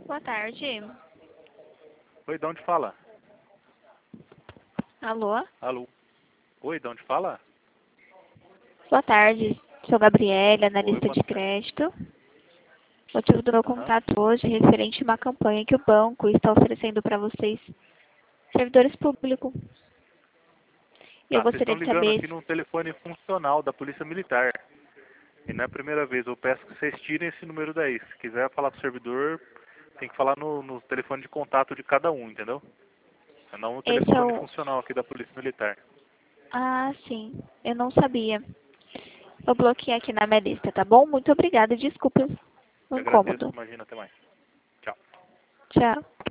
Boa tarde. Oi, de onde fala? Alô? Alô? Oi, de onde fala? Boa tarde. Sou Gabriela, Oi, analista boa de tarde. crédito. O motivo do meu Aham. contato hoje é referente a uma campanha que o banco está oferecendo para vocês, servidores públicos. E eu Tá, vocês estão gostaria de ligando saber aqui num telefone funcional da Polícia Militar. E não é a primeira vez, eu peço que vocês tirem esse número daí. Se quiser falar com o servidor, tem que falar no telefone de contato de cada um, entendeu? Não no esse é telefone o... funcional aqui da Polícia Militar. Ah, sim. Eu não sabia. Eu bloqueei aqui na minha lista, tá bom? Muito obrigada e desculpe o Eu agradeço, incômodo. imagina, até mais. Tchau. Tchau.